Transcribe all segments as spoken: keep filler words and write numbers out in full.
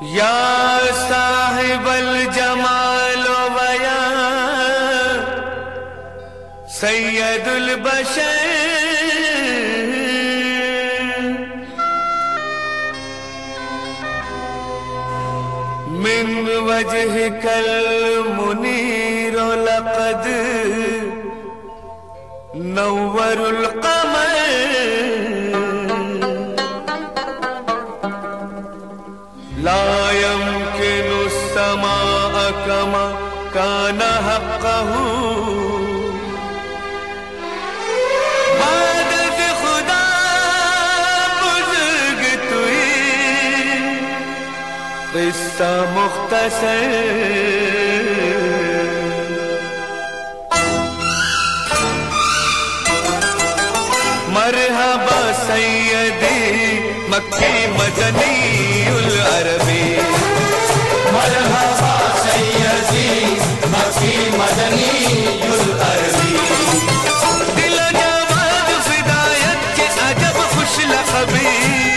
या साहिबल जमाल वया सैयदुल बशर मिन वजहिकल मुनीर लक़द नव्वरुल क़मर ला यम्किनु समाअ कमा कान हक़्क़हु मदद खुदा बुज़ुर्ग तुई क़िस्सा मुख़्तसर मरहबा सैयदी मक्की मदनीउल अरबी मरहबा सैयदी मक्की मदनीउल अरबी दिल जवाद फिदायत के अजब खुश लक़बी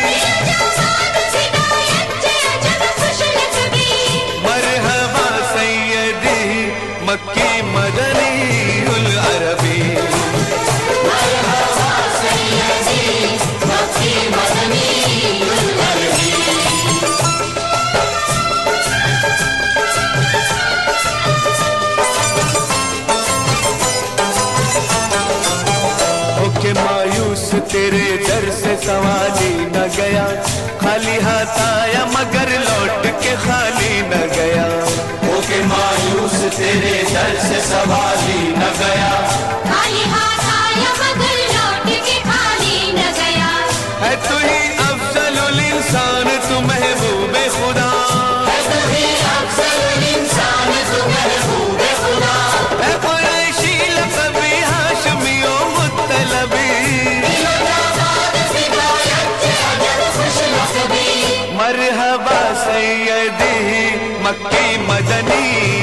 मरहबा सैयदी मक्की मदनीउल अरबी मायूस तेरे दर से सवाली न गया, खाली हाथ आया मगर लौट के खाली न गया। ओके मायूस तेरे दर से सवाली न गया, खाली हाथ आया मगर लौट के खाली न गया। है तू ही अफजलुल इंसान तू महबूबे खुदा, है तू ही अफजलुल इंसान तू महबूबे खुदा। है कुरैशी लक़बी हाशमियों मुत्तलबी, मरहबा सैयदी मक्की मदनी